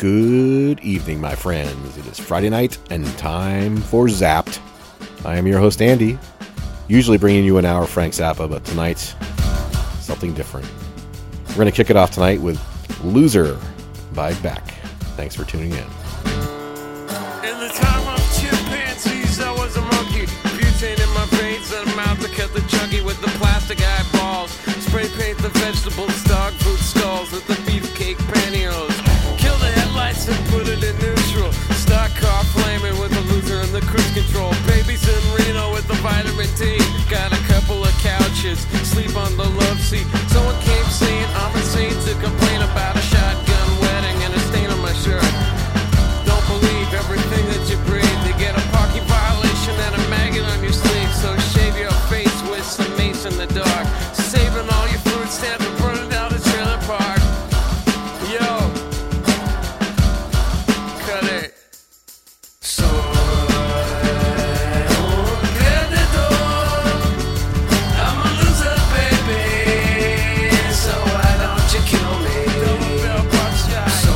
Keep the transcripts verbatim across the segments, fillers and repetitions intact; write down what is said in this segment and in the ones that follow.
Good evening, my friends. It is Friday night and time for Zapped. I am your host, Andy, usually bringing you an hour of Frank Zappa, but tonight, something different. We're going to kick it off tonight with Loser by Beck. Thanks for tuning in. In the time of chimpanzees, I was a monkey. Butane in my veins and a mouth to cut the chunky with the plastic eyeballs. Spray paint the vegetables, dog food stalls with the beefcake pantyhose. Kill the headlights and put it in neutral. Stock car flaming with the loser and the cruise control. Babies in Reno with the vitamin D. Got a couple of couches, sleep on the love seat. Someone came saying I'm insane to complain about a shotgun wedding and a stain on my shirt. Don't believe everything that you breathe. You get a parking violation and a maggot on your sleeve. So shave your face with some mace in the dark. Saving all your food stamps and burning down the trailer park. Yo, cut it. So I'm a loser, baby. So why don't you kill me? So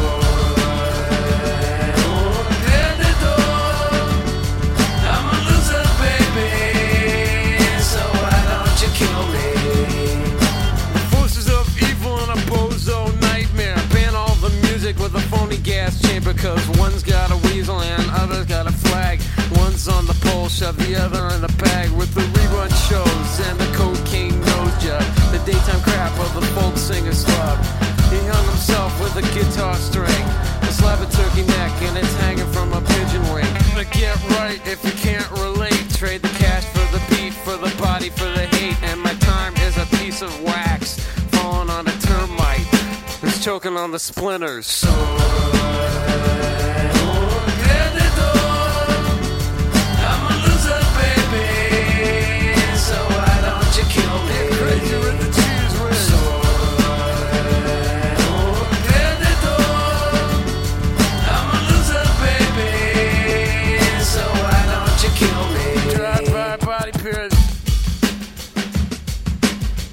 I'm a loser, baby. So why don't you kill me? Forces of evil and a bozo nightmare. Ban all the music with a phony gas chamber, cause one's got a weasel and other's got a flag. One's on the pole, shove the other in the bag with the rerun shows and the cocaine nose job. The daytime crap of the folk singer slub. He hung himself with a guitar string, a slab of turkey neck, and it's hanging from a pigeon wing. But get right if you can't relate. Trade the cash for the beat, for the body, for the hate. And my time is a piece of wax falling on a termite who's choking on the splinters. So I'm a loser, baby. So why don't you kill me? Get crazy with the cheese whiz. So I'm a loser, baby. So why don't you kill me? Drive by body pierce.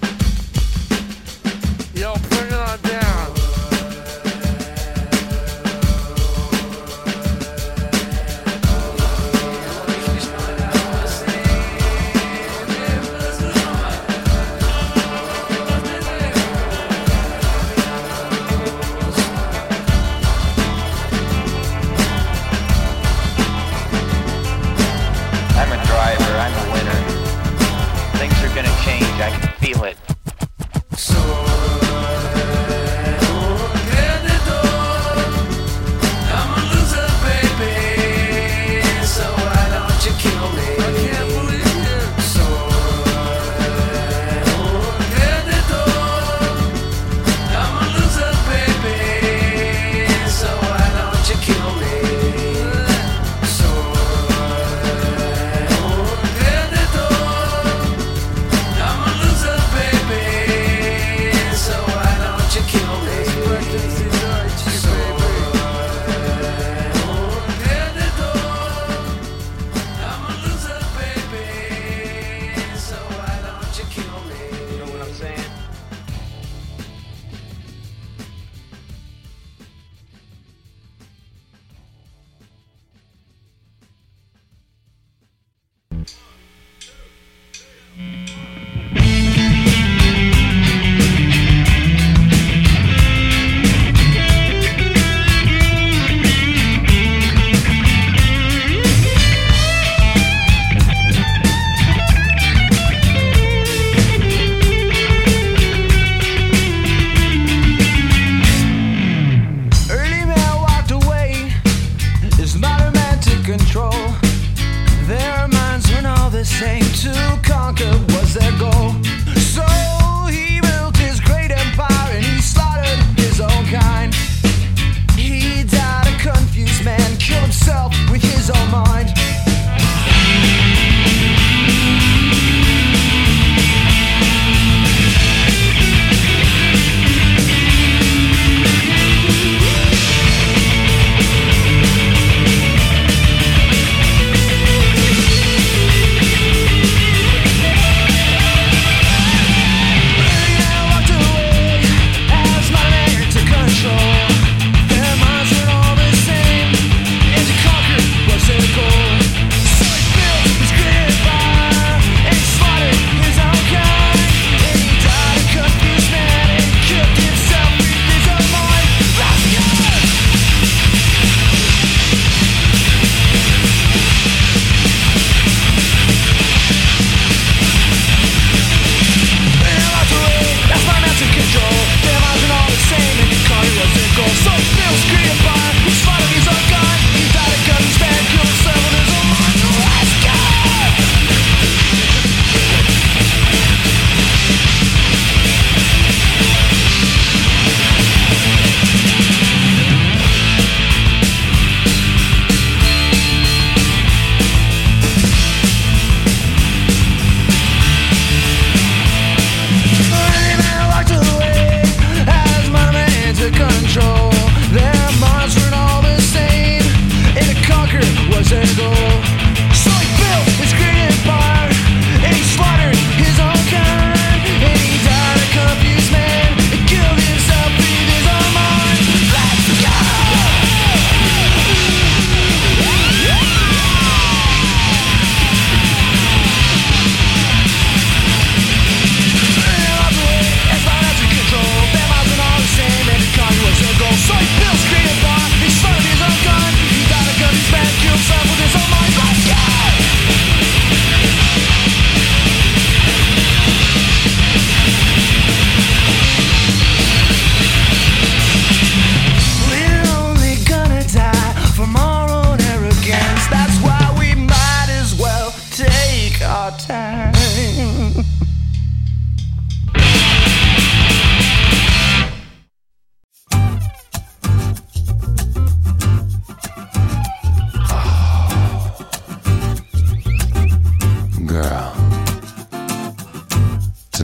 Yo, bring it on down.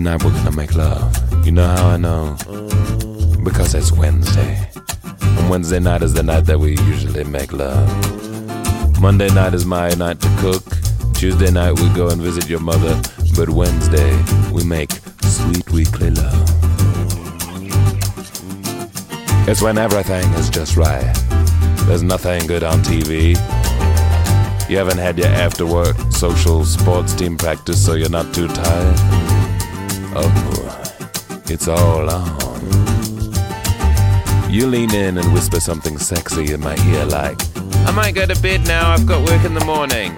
tonight we're gonna make love. You know how I know? Because it's Wednesday. And Wednesday night is the night that we usually make love. Monday night is my night to cook. Tuesday night we go and visit your mother. But Wednesday we make sweet weekly love. It's when everything is just right. There's nothing good on T V. You haven't had your after-work social sports team practice, so you're not too tired. Oh, it's all on. You lean in and whisper something sexy in my ear like, I might go to bed now, I've got work in the morning.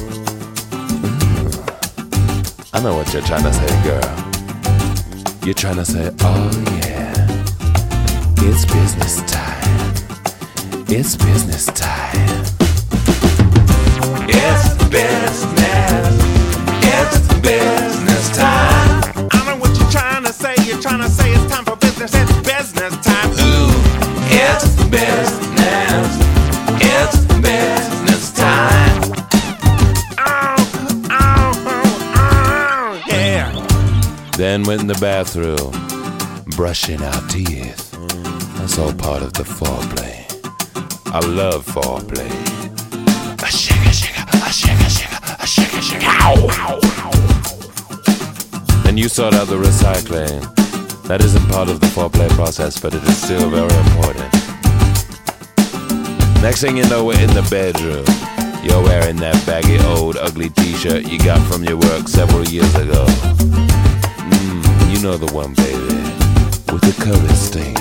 I know what you're trying to say, girl. You're trying to say, oh yeah, it's business time. It's business time. It's business. It's business time. I know what you're trying to say. You're trying to say it's time for business. It's business time. Ooh, it's business. It's business time. Oh, oh, oh, oh, yeah. Then went in the bathroom, brushing our teeth. That's all part of the foreplay. I love foreplay. A shaka shaka, a shaka shaka, a shaka shaka. Ow, ow, ow. And you sort out the recycling. That isn't part of the foreplay process, but it is still very important. Next thing you know, we're in the bedroom. You're wearing that baggy old ugly t-shirt you got from your work several years ago. Mmm, you know the one, baby, with the curry stain.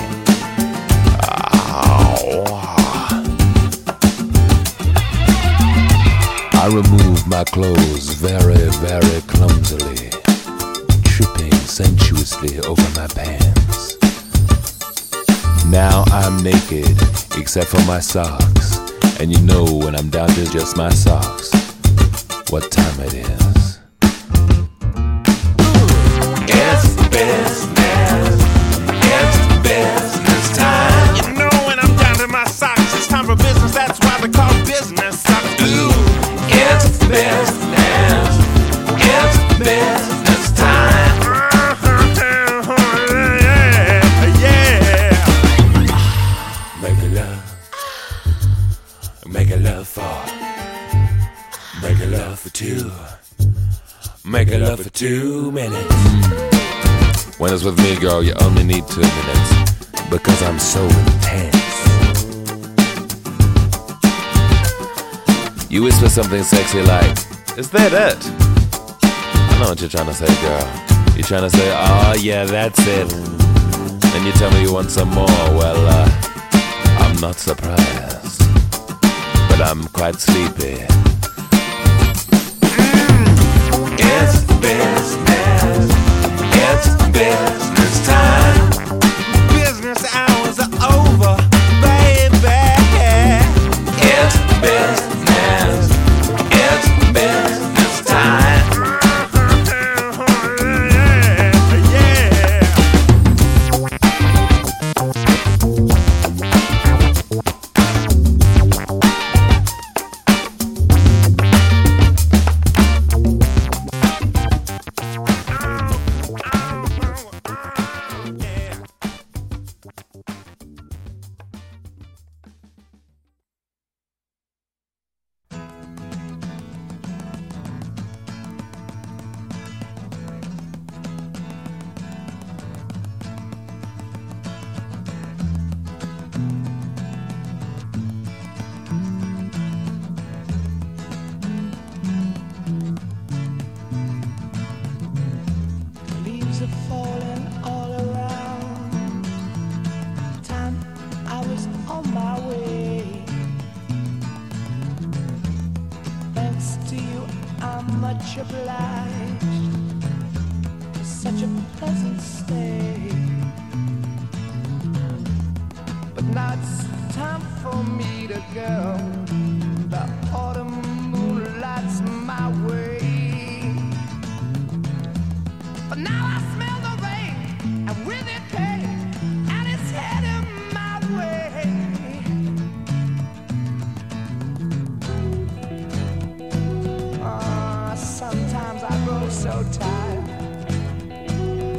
I remove my clothes very, very clumsily, tripping sensuously over my pants. Now I'm naked, except for my socks, and you know when I'm down to just my socks, what time it is. It's business. It's business time. You know when I'm down to my socks, it's time for business. That's why they call business socks. Ooh. It's business. It's business time. Yeah, yeah. Make a love. Make a love for. Make a love for two. Make a love for two minutes. When it's with me, girl, you only need two minutes. Because I'm so intense. You whisper something sexy like, is that it? I know what you're trying to say, girl. You're trying to say, oh yeah, that's it. And you tell me you want some more. Well, uh, I'm not surprised. But I'm quite sleepy. Mm, it's business. It's business time. Business hours are over, baby. It's business. It's business time. Leaves are falling all around. Time I was on my way. Thanks to you, I'm much obliged for such a pleasant stay. But now it's time for me to go. The autumn moonlight's my way. But now I smell the rain, and with it pain, and it's heading my way. Ah, sometimes I grow so tired,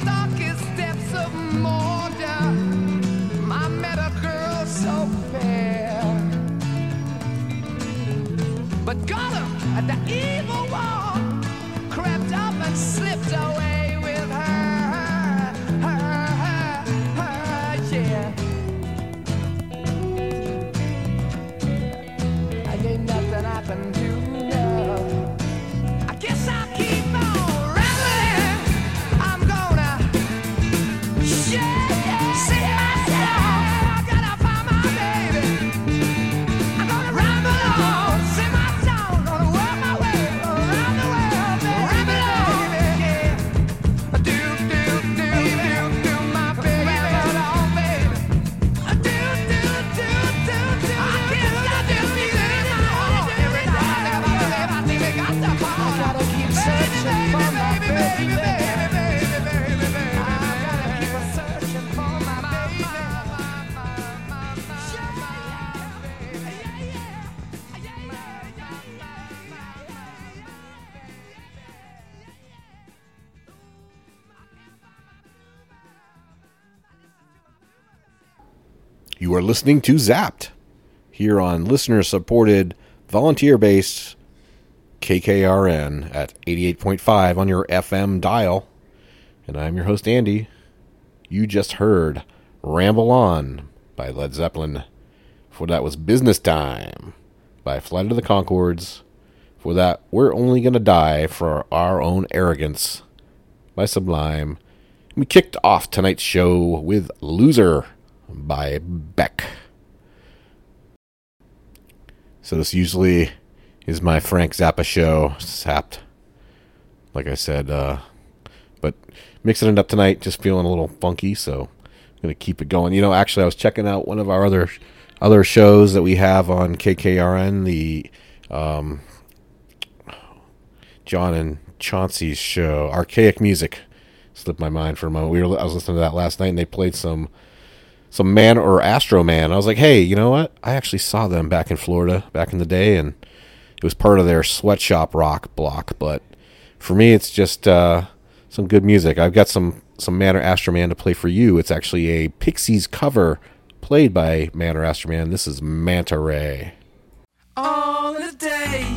darkest depths of Mordor, I met a girl so fair. But Gollum, the evil one, crept up and slipped away with her, her, her, her, yeah. I ain't nothing I can do now. I guess I'll keep on rambling. I'm gonna share, sing my song. I gotta find my baby. I'm gonna ramble on, sing my song. Gonna work my way around the world, baby. Ramble on, yeah. Do, do, do, do, do, my baby. Ramble on, baby. Do, do, do, do, do. I guess I do need it in my heart every time. I think we got to fall. I gotta keep searching for my baby, baby, baby, baby, baby, baby. I gotta keep searching for my baby. You are listening to Zapped here on listener-supported, volunteer-based K K R N at eighty-eight point five on your F M dial. And I'm your host, Andy. You just heard Ramble On by Led Zeppelin. For that was Business Time by Flight of the Conchords. For that, We're Only Gonna Die for Our Own Arrogance by Sublime. We kicked off tonight's show with Loser by Beck. So this usually is my Frank Zappa show, Zapped. Like I said, uh, but mixing it up tonight, just feeling a little funky, so I'm going to keep it going. You know, actually, I was checking out one of our other other shows that we have on K K R N, the um, John and Chauncey's show, Archaic Music. Slipped my mind for a moment. We were, I was listening to that last night, and they played some some Man or Astro Man. I was like, hey, you know what? I actually saw them back in Florida back in the day, and it was part of their Sweatshop Rock block. But for me, it's just uh, some good music. I've got some, some Man or Astro Man to play for you. It's actually a Pixies cover played by Man or Astro Man. This is Manta Ray. All a day,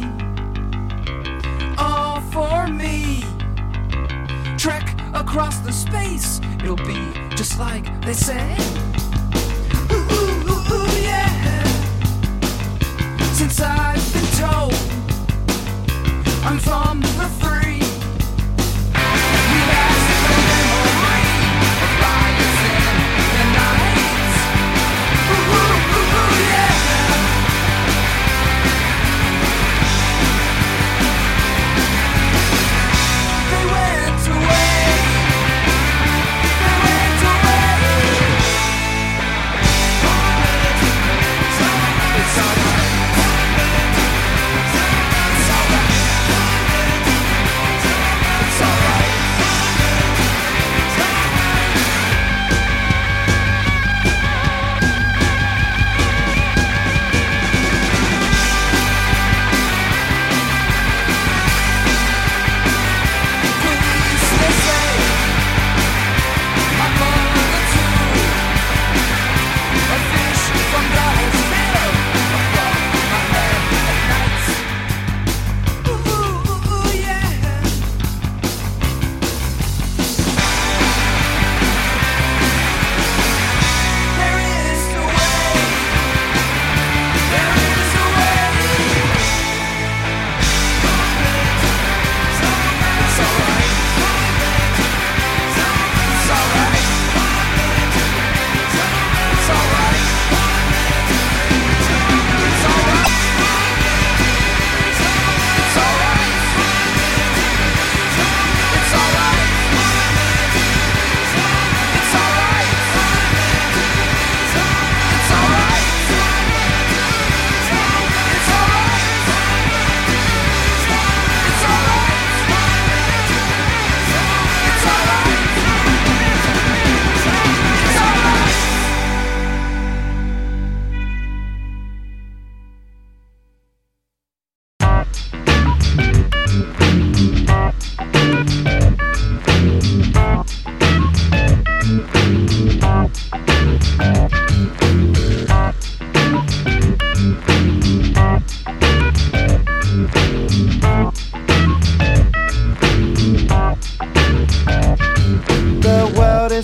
all for me. Trek across the space, it'll be just like they say. Ooh, ooh, ooh, ooh, yeah. Since I've been told I'm from the three, we asked for memory of riots in the night. Ooh, ooh, ooh, ooh, yeah. They went away. They went away.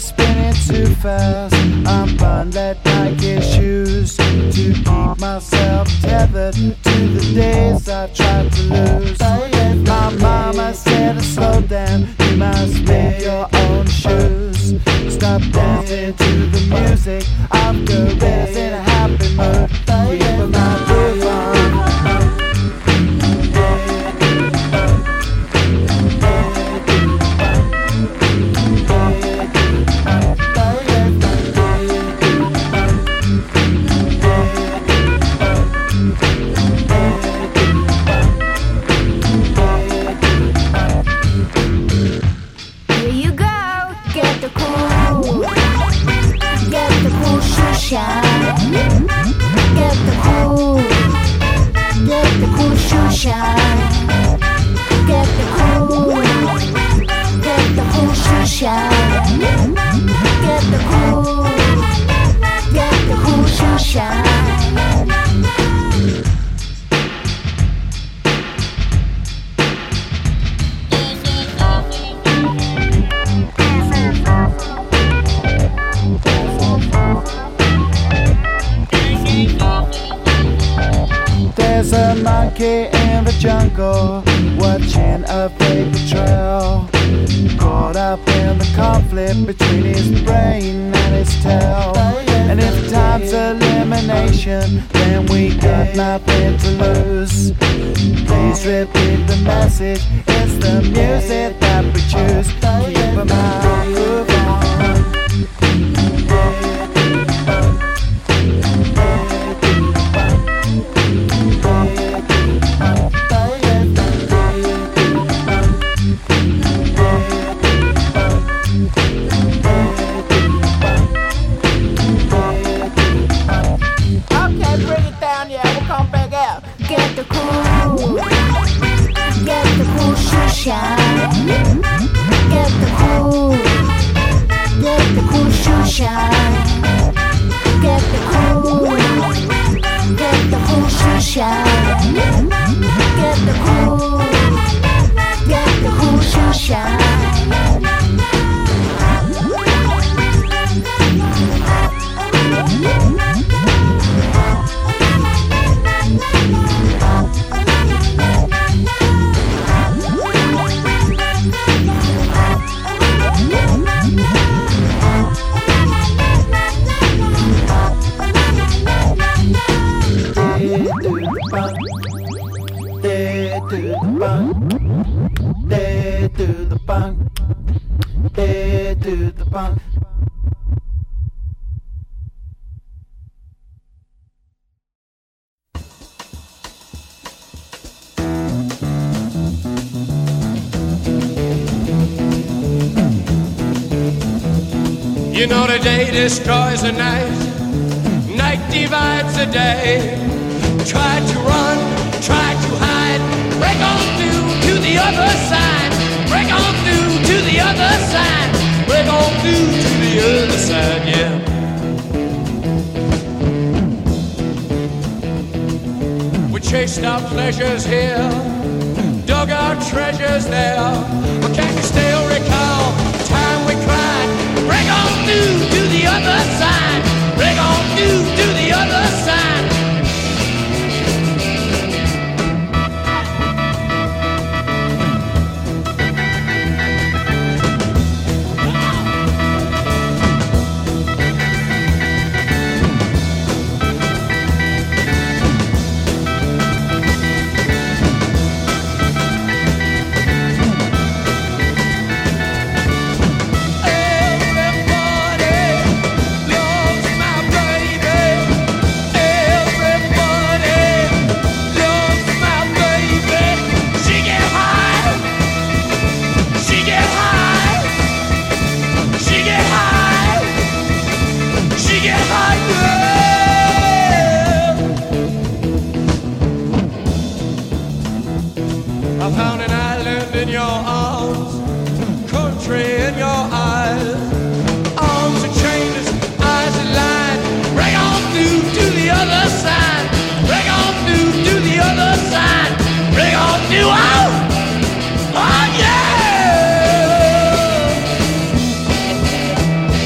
spinning too fast. I'm bundled like his shoes to keep myself tethered to the days I tried to lose. My mama said to slow down, you must make your own shoes. Stop dancing to the music of gorillas in a happy mood. Keep my groove on. Get the cool, get the cool shoe shine. Get the cool, get the cool shoe shine. Get the cool, get the cool shoe shine. There's a monkey in the jungle watching a paper trail, caught up in the conflict between his brain and his tail. And if time's elimination, then we got nothing to lose. Please repeat the message, it's the music that we choose. Keep a mind groove on. Get the cool, get the cool shoe shine. Get the cool, get the cool shoe shine. Get the cool, get the cool shoe shine. Get the cool, get the cool shoe shine. Day to the bunk, day to the bunk. You know the day destroys the night, night divides the day. Try to run, try to hide, break on through to the other side. Break on through to the other side. Break on through to the other side, yeah. We chased our pleasures here, dug our treasures there. But can you still recall the time we cried? Break on through to the other side. Break on through to the other side. I found an island in your arms, country in your eyes. Arms are chainless, eyes are lined. Break on through to the other side. Break on through to the other side. Break on through, oh, oh yeah.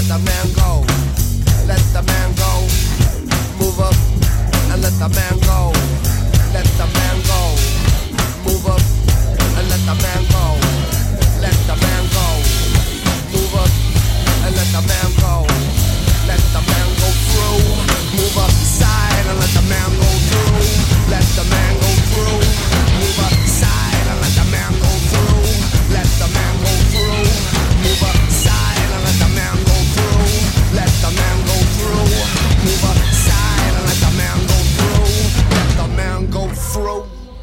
the man go. Let the man go. Move up and let the man go. Let the man go. Move up and let the man go. Let the man go. Move up and let the man go. Let the man go through. Move up side and let the man go through. Let the man go through. Move up side and let the man go through. Let the man go through. Move up side and let the man go through. Let the man go through. Move up side and let the man go through. Let the man go through.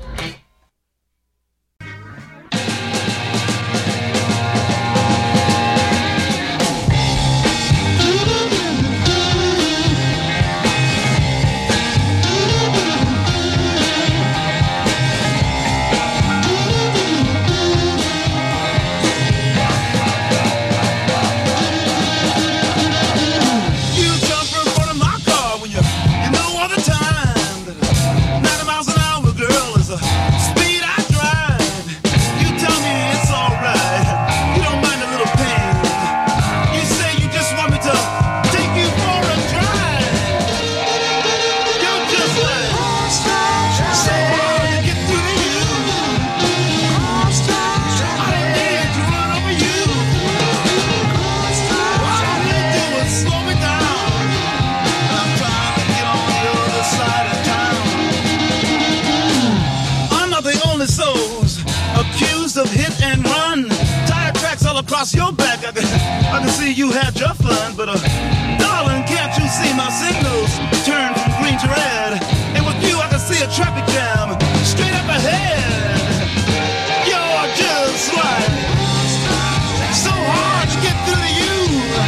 Across your back, I can, I can see you had your fun, but uh, darling, can't you see my signals turn from green to red? And with you, I can see a traffic jam straight up ahead. You're just like so hard to get through to you.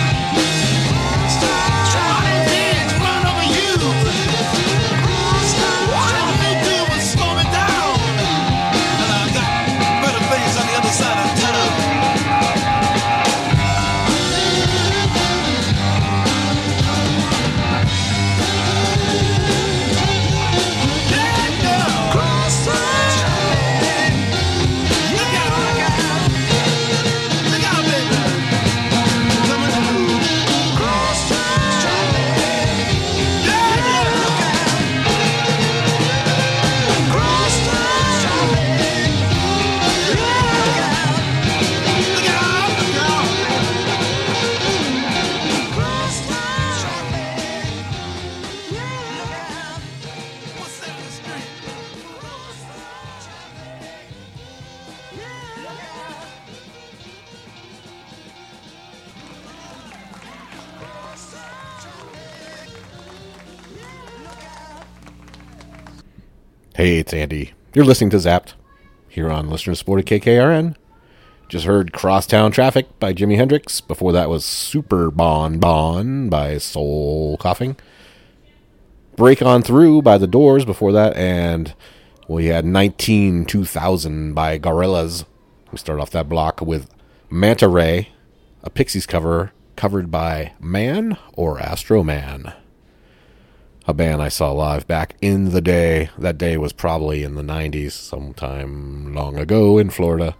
Trying to run over you. All you do is slow me down, and I got better things on the other side of town. Hey, it's Andy. You're listening to Zapped here on Listener Supported K K R N. Just heard Crosstown Traffic by Jimi Hendrix. Before that was Super Bon Bon by Soul Coughing. Break On Through by The Doors before that. And we had nineteen two thousand by Gorillaz. We start off that block with Manta Ray, a Pixies cover covered by Man or Astro Man. A band I saw live back in the day. That day was probably in the nineties, sometime long ago in Florida.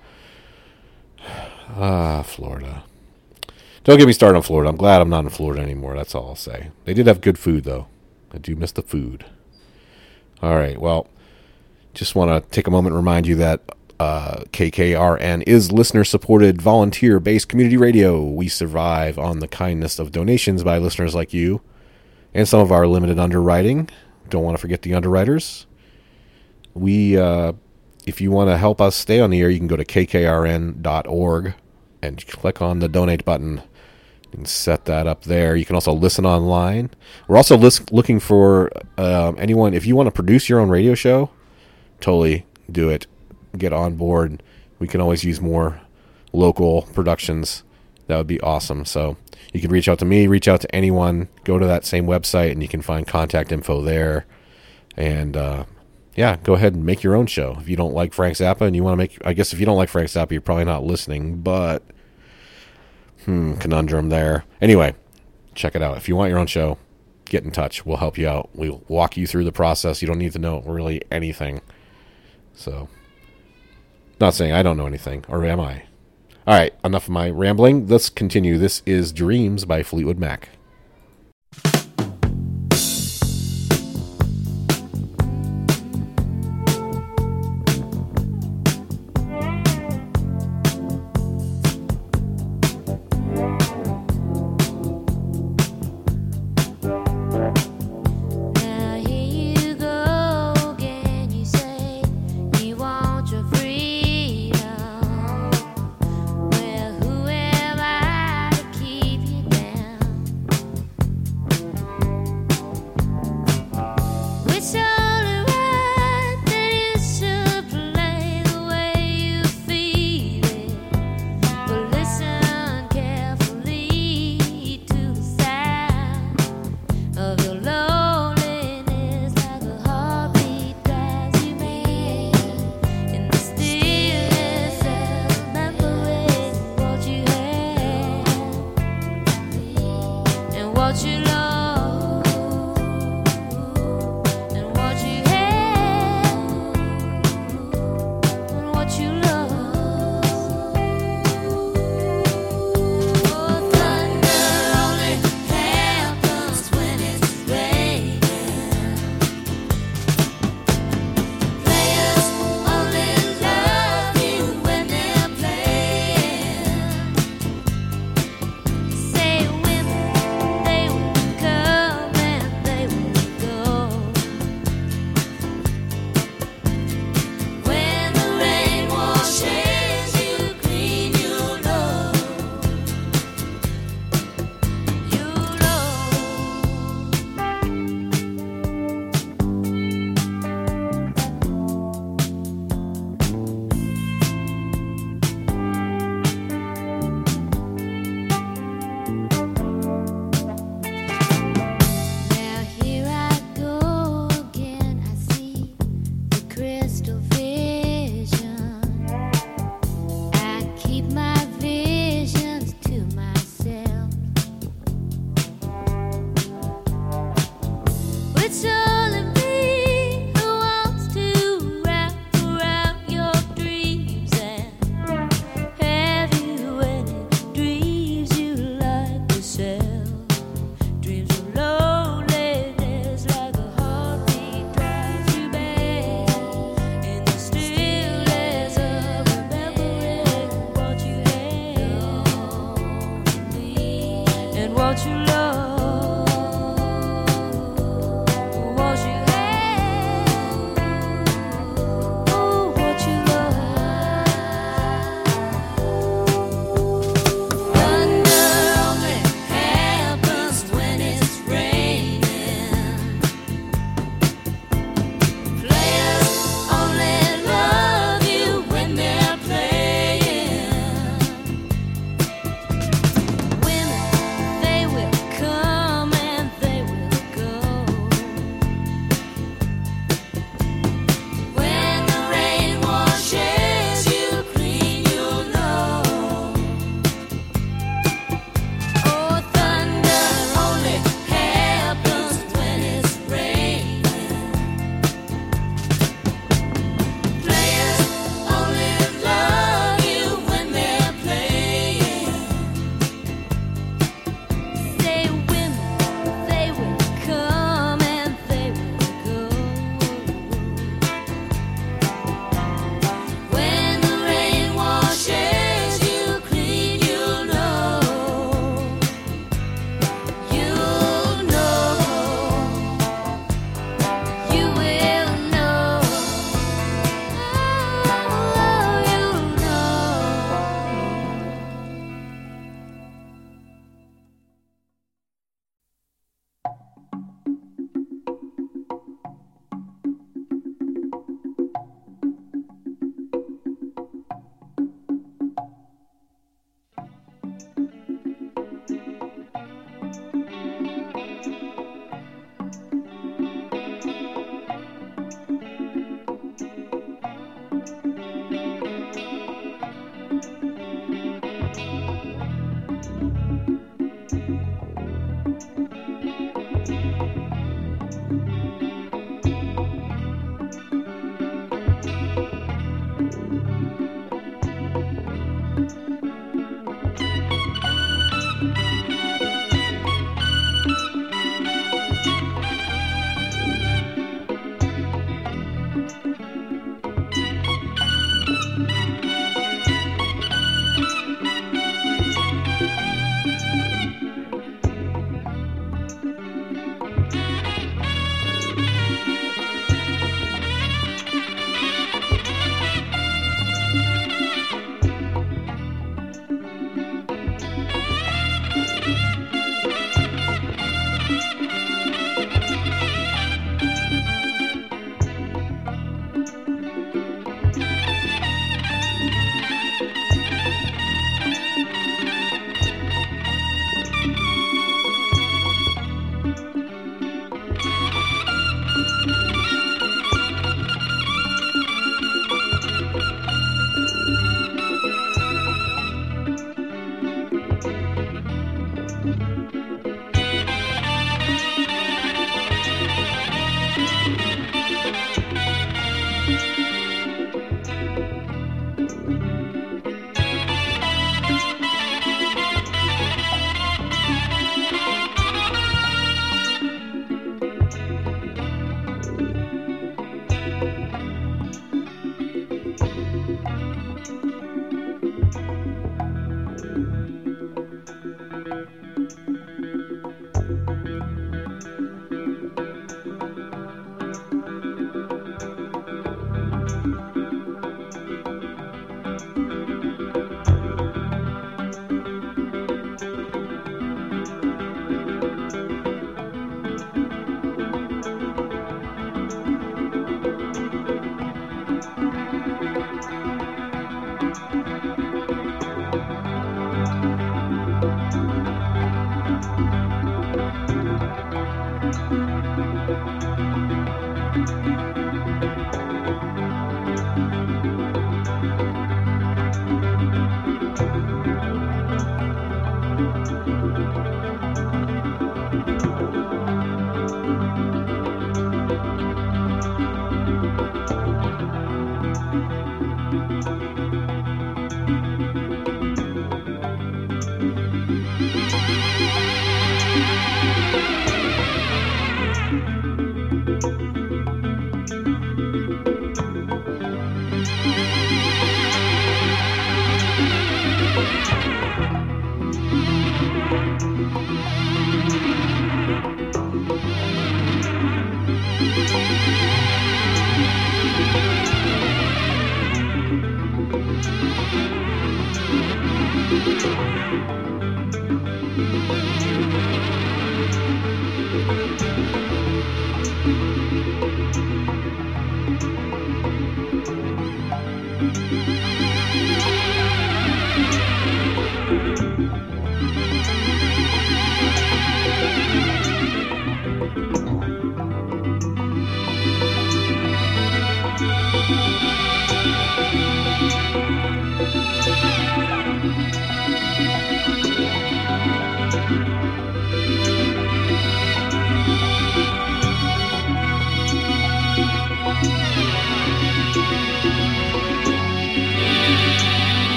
Ah, Florida. Don't get me started on Florida. I'm glad I'm not in Florida anymore. That's all I'll say. They did have good food, though. I do miss the food. All right, well, just want to take a moment and remind you that uh, K K R N is listener-supported, volunteer-based community radio. We survive on the kindness of donations by listeners like you. And some of our limited underwriting. Don't want to forget the underwriters. We, uh, if you want to help us stay on the air, you can go to k k r n dot org and click on the donate button. You can set that up there. You can also listen online. We're also list- looking for um, anyone, if you want to produce your own radio show, totally do it. Get on board. We can always use more local productions. That would be awesome. So you can reach out to me, reach out to anyone, go to that same website, and you can find contact info there. And, uh, yeah, go ahead and make your own show. If you don't like Frank Zappa and you want to make, I guess if you don't like Frank Zappa, you're probably not listening, but, hmm, conundrum there. Anyway, check it out. If you want your own show, get in touch. We'll help you out. We'll walk you through the process. You don't need to know really anything. So, not saying I don't know anything, or am I? All right, enough of my rambling. Let's continue. This is Dreams by Fleetwood Mac. Women, they will come.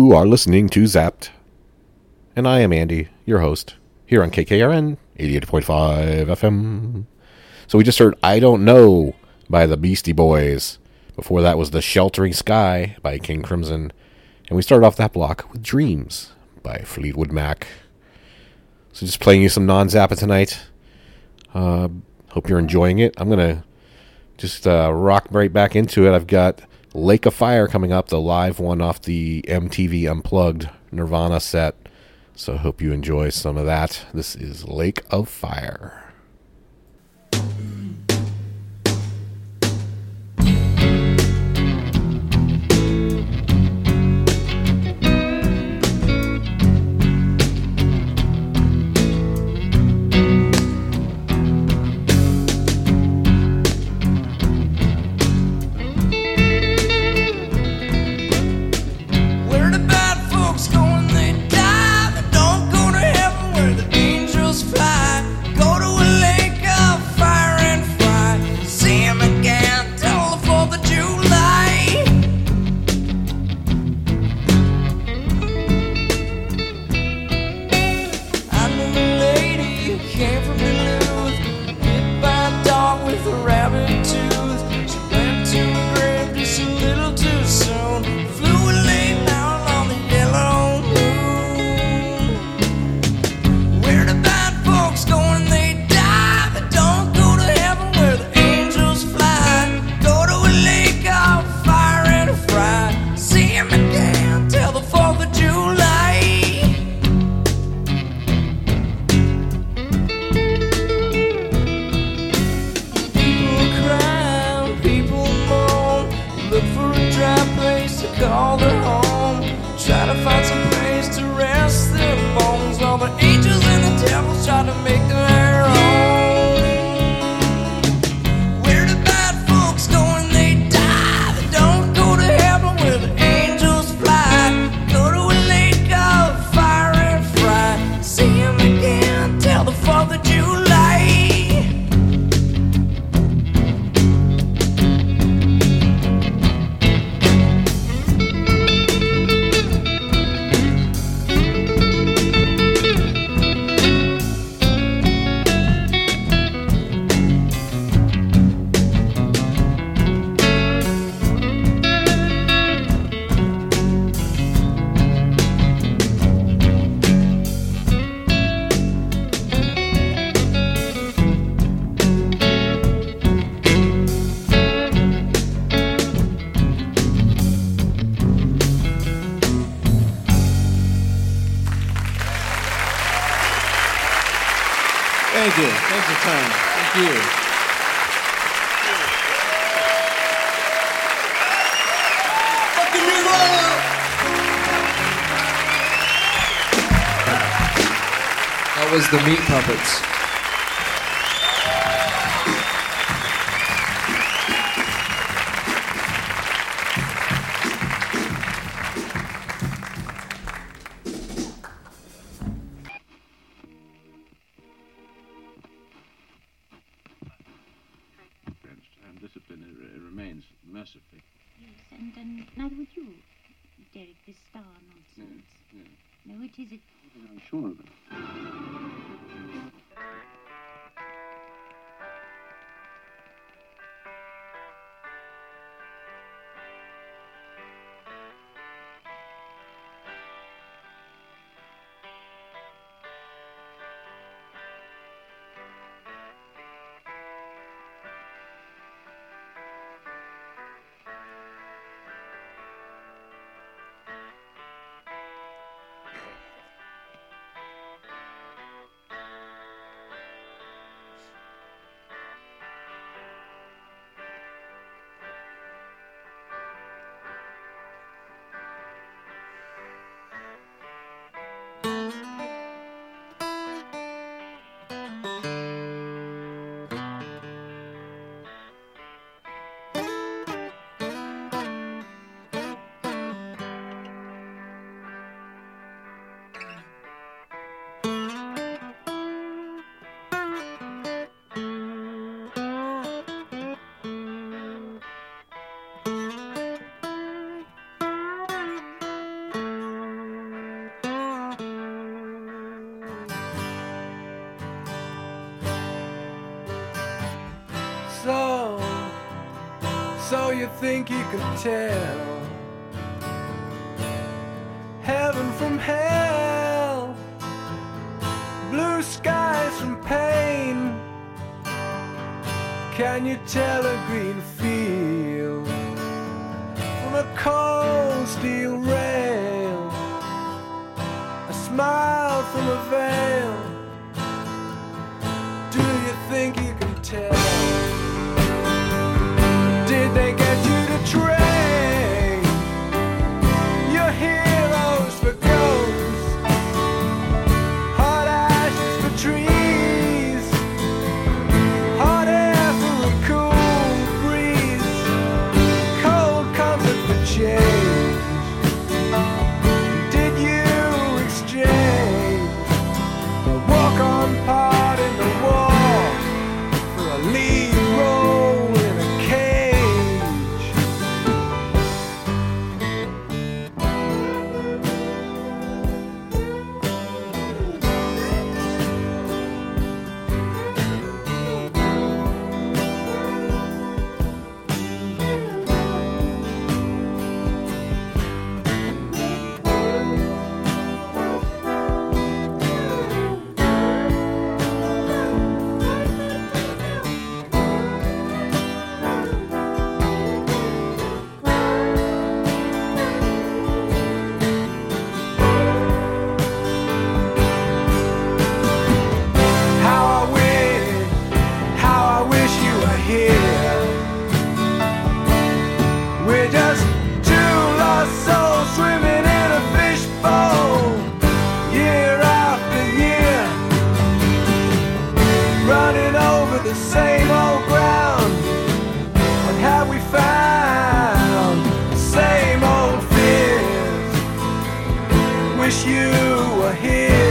You are listening to Zapped, and I am Andy, your host, here on K K R N eighty-eight point five F M. So we just heard I Don't Know by the Beastie Boys. Before that was The Sheltering Sky by King Crimson. And we started off that block with Dreams by Fleetwood Mac. So just playing you some non-Zappa tonight. Uh, hope you're enjoying it. I'm going to just uh, rock right back into it. I've got Lake of Fire coming up, the live one off the M T V Unplugged Nirvana set. So I hope you enjoy some of that. This is Lake of Fire. Where the bad folks go when they die? They don't go to heaven where the angels fly. Go to a lake of fire and fry. See 'em again till the fourth of July. I knew a lady who came from Duluth, hit by a dog with a rabbit tooth. She went to the grave just a little too soon. Flew a lane down on the yellow moon. Where the bad folks go when they die? They don't go to heaven where the angels fly. Go to a lake of fire and fry. See 'em again till the fourth of July. People cry, people moan, look for a dry place to call their home. Try to find some place to rest their bones. All the angels and the devils try to make their own. Where the bad folks go when they die? They don't go to heaven where the angels fly. Go to a lake of fire and fry. See 'em again till the fourth of July. Thank you. Thanks for your time. Thank you. Fucking Nirvana! That was the Meat Puppets. And discipline it remains mercifully. Yes, and, and neither would you, Derek, this star nonsense. Yes, yes. No, it isn't. I'm sure of it. So you think you can tell heaven from hell, blue skies from pain? Can you tell a green field from a cold steel rail, a smile from a veil? Do you think you can tell? Did they get you to train your heroes for ghosts, hot ashes for trees, hot air for a cool breeze, cold comfort for change? Did you exchange a walk-on part in the war for a lead role in a cage? How I wish, how I wish you were here. We're just two lost souls swimming in a fishbowl, year after year, running over the same old ground. What have we found? The same old fears. Wish you were here.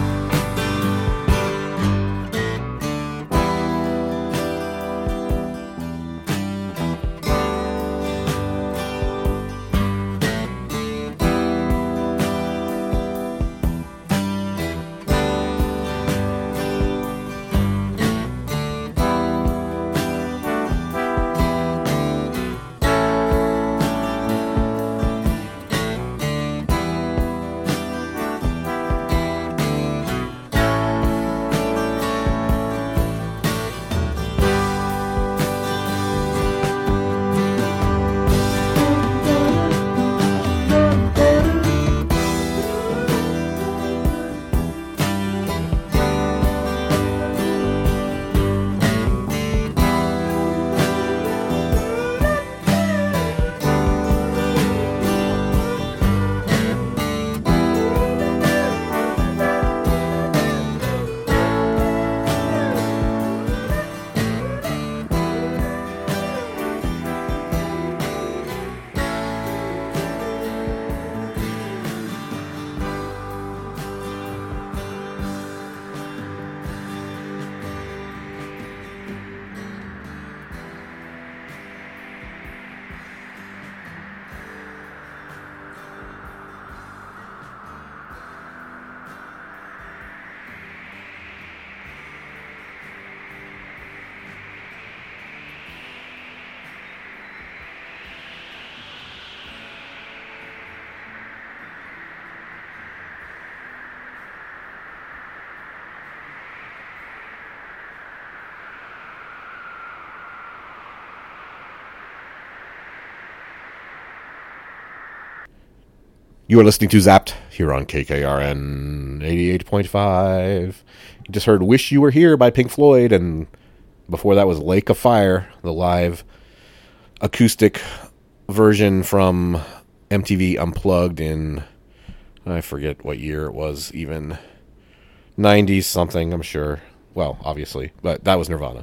You are listening to Zapped here on K K R N eighty-eight point five. You just heard Wish You Were Here by Pink Floyd, and before that was Lake of Fire, the live acoustic version from M T V Unplugged in, I forget what year it was, even nineties something, I'm sure. Well, obviously, but that was Nirvana.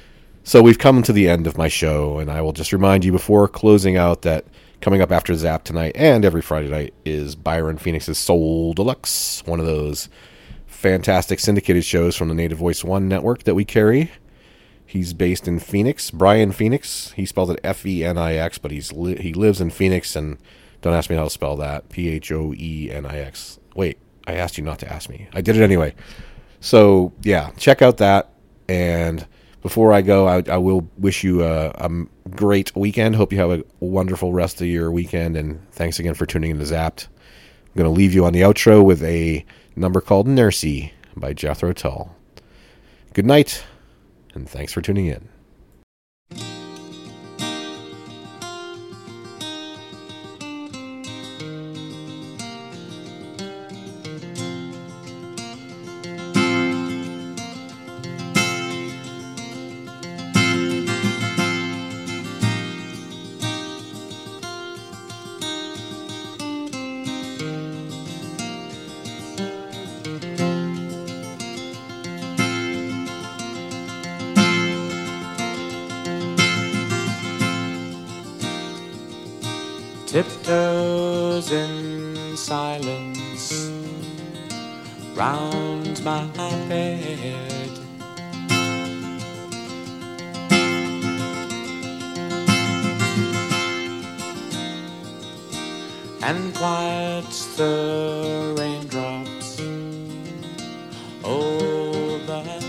So we've come to the end of my show, and I will just remind you before closing out that coming up after Zap tonight and every Friday night is Byron Phoenix's Soul Deluxe, one of those fantastic syndicated shows from the Native Voice One network that we carry. He's based in Phoenix. Brian Phoenix. He spells it F E N I X, but he's li- he lives in Phoenix, and don't ask me how to spell that. P H O E N I X. Wait, I asked you not to ask me. I did it anyway. So, yeah, check out that. And Before I go, I, I will wish you a, a great weekend. Hope you have a wonderful rest of your weekend, and thanks again for tuning in to Zapped. I'm going to leave you on the outro with a number called Nursey by Jethro Tull. Good night, and thanks for tuning in. Tiptoes in silence round my bed, and quiets the raindrops overhead.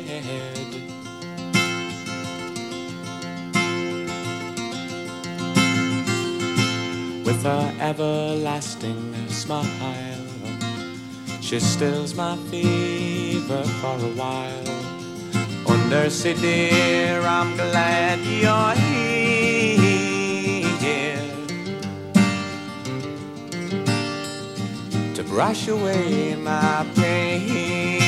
With her everlasting smile, she stills my fever for a while. Oh, Nursey dear, I'm glad you're here to brush away my pain.